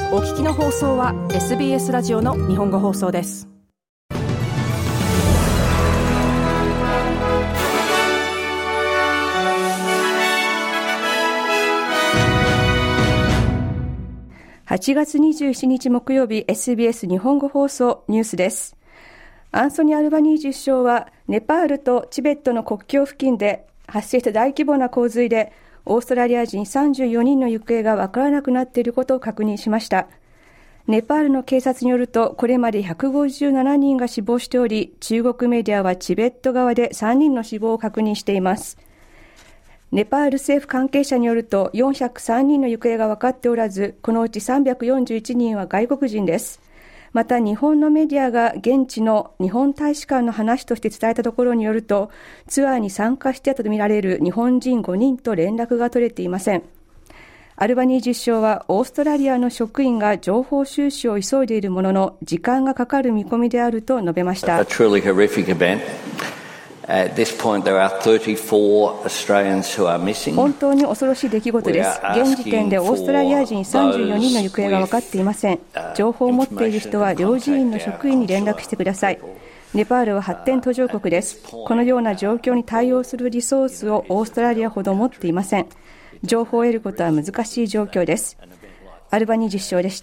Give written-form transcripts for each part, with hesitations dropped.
お聞きの放送は SBS ラジオの日本語放送です。8月27日木曜日、 SBS 日本語放送ニュースです。アンソニー・アルバニージー首相はネパールとチベットの国境付近で発生した大規模な洪水でオーストラリア人34人の行方が分からなくなっていることを確認しました。ネパールの警察によると、これまで157人が死亡しており、中国メディアはチベット側で3人の死亡を確認しています。ネパール政府関係者によると、403人の行方が分かっておらず、このうち341人は外国人です。また日本のメディアが現地の日本大使館の話として伝えたところによると、ツアーに参加していたとみられる日本人5人と連絡が取れていません。アルバニージー首相は、オーストラリアの職員が情報収集を急いでいるものの時間がかかる見込みであると述べました。本当に恐ろしい出来事です。現時点でオーストラリア人34人の行方が分かっていません。情報を持っている人は領事院の職員に連絡してください。ネパールは発展途上国です。このような状況に対応するリソースをオーストラリアほど持っていません。情報を得ることは難しい状況です。アルバニージー首相でした。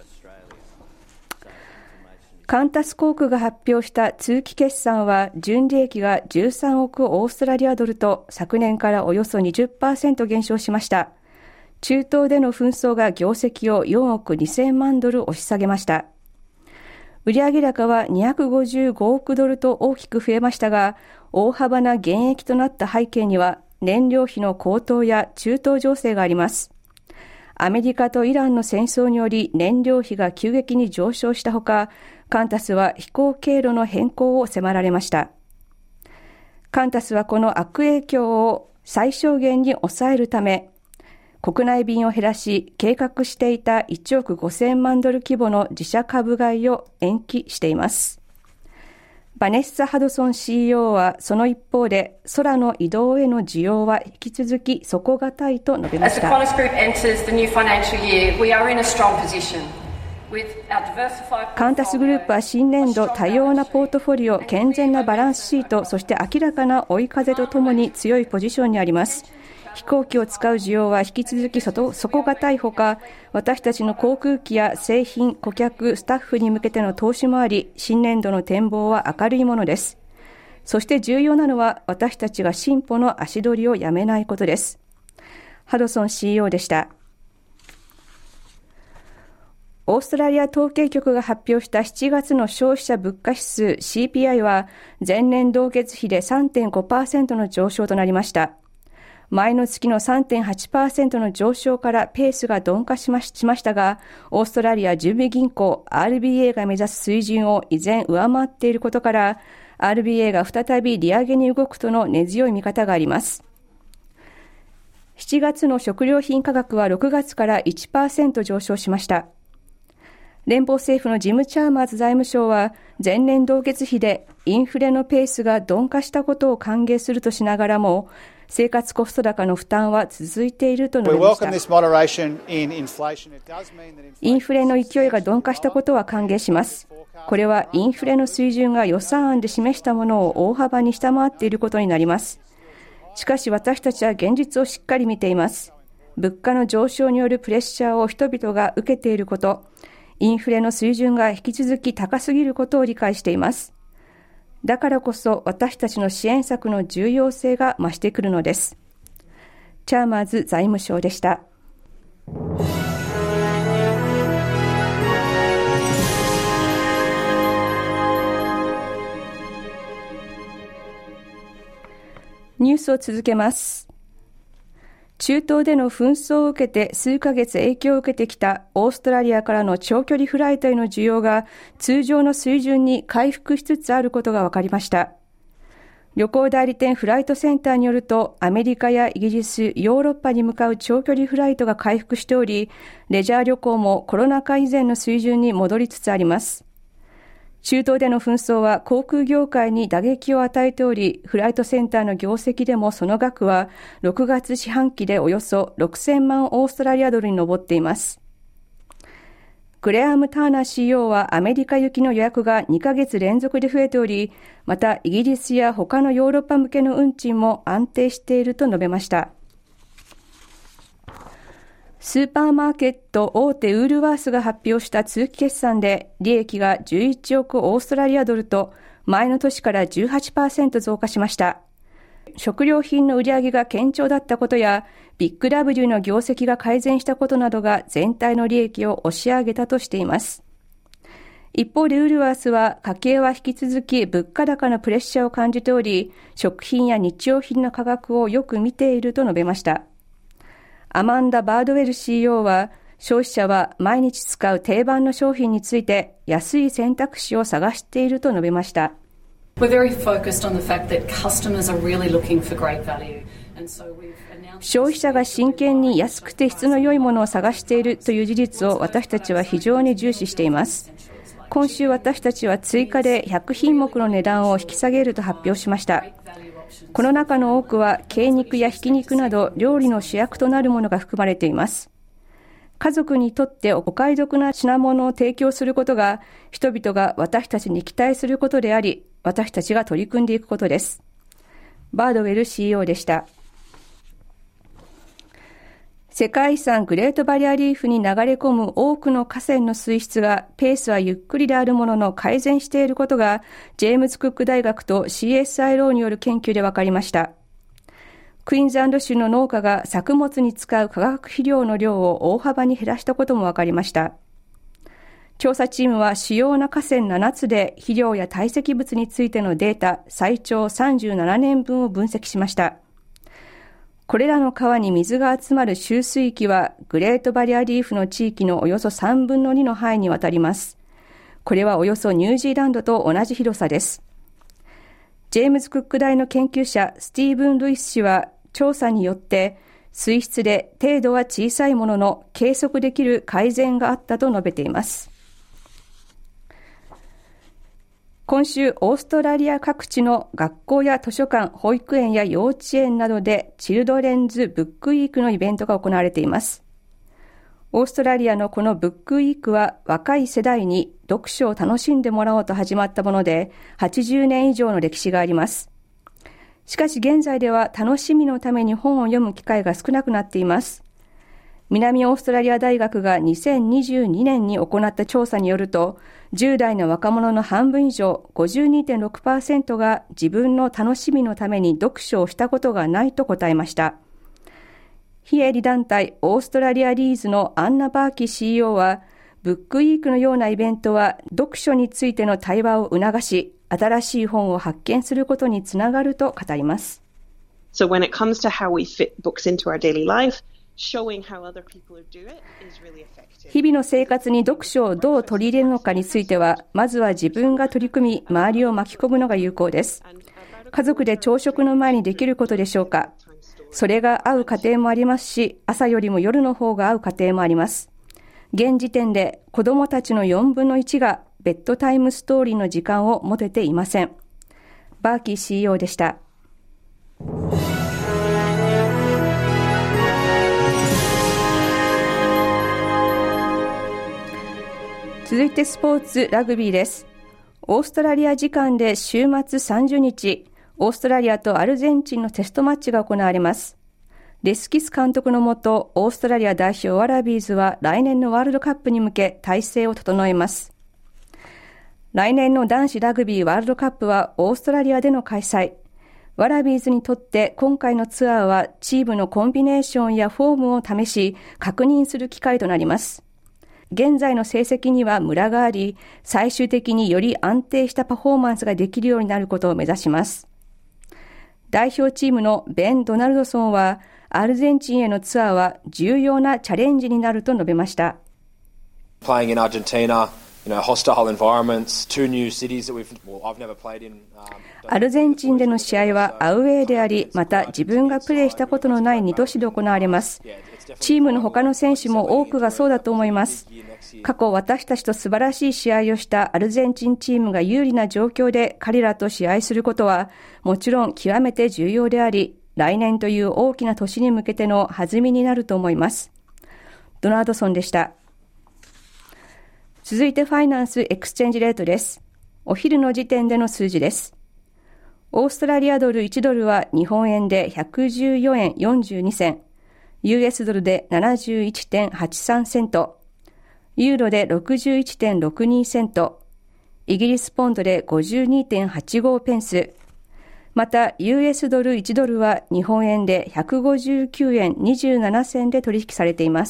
カンタス航空が発表した通期決算は、純利益が13億オーストラリアドルと昨年からおよそ 20% 減少しました。中東での紛争が業績を4億2000万ドル押し下げました。売上高は255億ドルと大きく増えましたが、大幅な減益となった背景には燃料費の高騰や中東情勢があります。アメリカとイランの戦争により燃料費が急激に上昇したほか、カンタスは飛行経路の変更を迫られました。カンタスはこの悪影響を最小限に抑えるため、国内便を減らし、計画していた1億5000万ドル規模の自社株買いを延期しています。バネッサ・ハドソン CEO はその一方で、空の移動への需要は引き続き底堅いと述べました。カンタスグループは新年度、多様なポートフォリオ、健全なバランスシート、そして明らかな追い風とともに強いポジションにあります。飛行機を使う需要は引き続き底堅いほか、私たちの航空機や製品、顧客、スタッフに向けての投資もあり、新年度の展望は明るいものです。そして重要なのは、私たちが進歩の足取りをやめないことです。ハドソン CEO でした。オーストラリア統計局が発表した7月の消費者物価指数 CPI は、前年同月比で 3.5% の上昇となりました。前の月の 3.8% の上昇からペースが鈍化しましたが、オーストラリア準備銀行 RBA が目指す水準を依然上回っていることから、RBA が再び利上げに動くとの根強い見方があります。7月の食料品価格は6月から 1% 上昇しました。連邦政府のジム・チャーマーズ財務相は、前年同月比でインフレのペースが鈍化したことを歓迎するとしながらも、生活コスト高の負担は続いていると述べました。インフレの勢いが鈍化したことは歓迎します。これはインフレの水準が予算案で示したものを大幅に下回っていることになります。しかし私たちは現実をしっかり見ています。物価の上昇によるプレッシャーを人々が受けていること、インフレの水準が引き続き高すぎることを理解しています。だからこそ私たちの支援策の重要性が増してくるのです。チャーマーズ財務相でした。ニュースを続けます。中東での紛争を受けて数ヶ月影響を受けてきたオーストラリアからの長距離フライトへの需要が通常の水準に回復しつつあることが分かりました。旅行代理店フライトセンターによると、アメリカやイギリス、ヨーロッパに向かう長距離フライトが回復しており、レジャー旅行もコロナ禍以前の水準に戻りつつあります。中東での紛争は航空業界に打撃を与えており、フライトセンターの業績でもその額は6月四半期でおよそ6000万オーストラリアドルに上っています。 グレアム・ターナー CEO はアメリカ行きの予約が2ヶ月連続で増えており、またイギリスや他のヨーロッパ向けの運賃も安定していると述べました。スーパーマーケット大手ウールワースが発表した通期決算で利益が11億オーストラリアドルと前の年から 18% 増加しました。食料品の売り上げが堅調だったことやビッグ W の業績が改善したことなどが全体の利益を押し上げたとしています。一方でウールワースは家計は引き続き物価高のプレッシャーを感じており、食品や日用品の価格をよく見ていると述べました。アマンダ・バードウェル CEO は消費者は毎日使う定番の商品について安い選択肢を探していると述べました。 We're very focused on the fact that customers are really looking for great value. 消費者が真剣に安くて質の良いものを探しているという事実を私たちは非常に重視しています。今週私たちは追加で100品目の値段を引き下げると発表しました。この中の多くは鶏肉やひき肉など料理の主役となるものが含まれています。家族にとってお買い得な品物を提供することが人々が私たちに期待することであり、私たちが取り組んでいくことです。バードウェル CEO でした。世界遺産グレートバリアリーフに流れ込む多くの河川の水質がペースはゆっくりであるものの改善していることがジェームズ・クック大学と CSIRO による研究で分かりました。クイーンズランド州の農家が作物に使う化学肥料の量を大幅に減らしたことも分かりました。調査チームは主要な河川7つで肥料や堆積物についてのデータ最長37年分を分析しました。これらの川に水が集まる集水域はグレートバリアリーフの地域のおよそ3分の2の範囲にわたります。これはおよそニュージーランドと同じ広さです。ジェームズ・クック大の研究者スティーブン・ルイス氏は調査によって水質で程度は小さいものの計測できる改善があったと述べています。今週、オーストラリア各地の学校や図書館、保育園や幼稚園などでチルドレンズ・ブックウィークのイベントが行われています。オーストラリアのこのブックウィークは若い世代に読書を楽しんでもらおうと始まったもので、80年以上の歴史があります。しかし現在では楽しみのために本を読む機会が少なくなっています。南オーストラリア大学が2022年に行った調査によると、10代の若者の半分以上 52.6% が自分の楽しみのために読書をしたことがないと答えました。非営利団体オーストラリアリーズのアンナ・バーキ CEO は、ブックウィークのようなイベントは読書についての対話を促し、新しい本を発見することにつながると語ります。 So when it comes to how we fit books into our daily life, showing how other people do it is really effective. 日々の生活に読書をどう取り入れるのかについては、まずは自分が取り組み、周りを巻き込むのが有効です。家族で朝食の前にできることでしょうか。それが合う家庭もありますし、朝よりも夜の方が合う家庭もあります。現時点で子どもたちの4分の1がベッドタイムストーリーの時間を持てていません。バーキー CEO でした。続いてスポーツラグビーです。オーストラリア時間で週末30日、オーストラリアとアルゼンチンのテストマッチが行われます。レスキス監督のもと、オーストラリア代表ワラビーズは来年のワールドカップに向け体制を整えます。来年の男子ラグビーワールドカップはオーストラリアでの開催。ワラビーズにとって今回のツアーはチームのコンビネーションやフォームを試し確認する機会となります。現在の成績にはムラがあり、最終的により安定したパフォーマンスができるようになることを目指します。代表チームのベン・ドナルドソンは、アルゼンチンへのツアーは重要なチャレンジになると述べました。 Playing in Argentina, hostile environments, two new cities that I've never played in. アルゼンチンでの試合はアウェーであり、また自分がプレーしたことのない2都市で行われます。チームの他の選手も多くがそうだと思います。過去私たちと素晴らしい試合をしたアルゼンチンチームが有利な状況で彼らと試合することはもちろん極めて重要であり、来年という大きな年に向けての弾みになると思います。ドナルドソンでした。 続いてファイナンスエクスチェンジレートです。お昼の時点での数字です。オーストラリアドル1ドルは日本円で114円42銭、US ドルで 71.83 セント、ユーロで 61.62 セント、イギリスポンドで 52.85 ペンス、また US ドル1ドルは日本円で159円27銭で取引されています。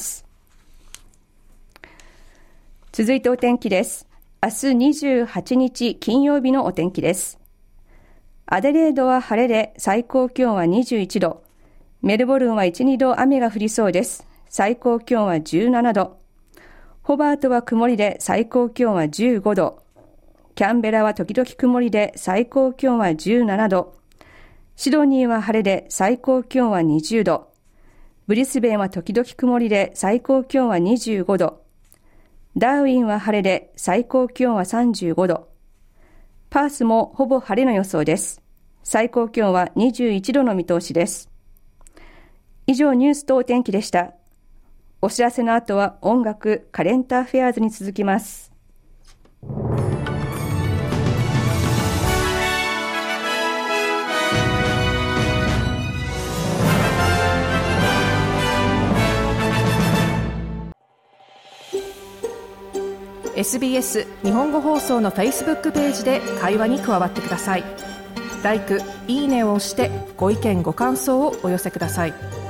続いてお天気です。明日28日金曜日のお天気です。アデレードは晴れで最高気温は21度。メルボルンは 1,2 度雨が降りそうです。最高気温は17度。ホバートは曇りで最高気温は15度。キャンベラは時々曇りで最高気温は17度。シドニーは晴れで最高気温は20度。ブリスベンは時々曇りで最高気温は25度。ダーウィンは晴れで最高気温は35度。パースもほぼ晴れの予想です。最高気温は21度の見通しです。以上ニュースとお天気でした。お知らせの後は音楽カレントアフェアーズに続きます。 SBS 日本語放送の Facebook ページで会話に加わってください。LIKE、いいねを押してご意見ご感想をお寄せください。